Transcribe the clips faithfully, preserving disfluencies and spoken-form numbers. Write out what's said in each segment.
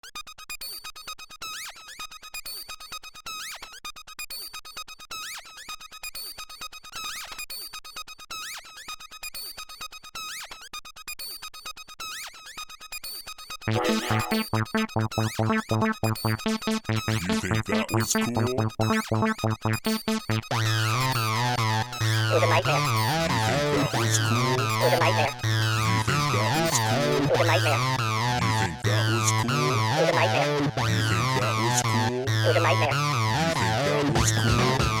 You think that was cool? It was a nightmare. You think that was cool? It was a nightmare. You think that was cool? It was a nightmare. You think that was cool? It was a nightmare. You think that was cool? It was a nightmare. You think that was cool?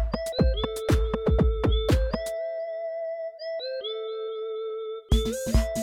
You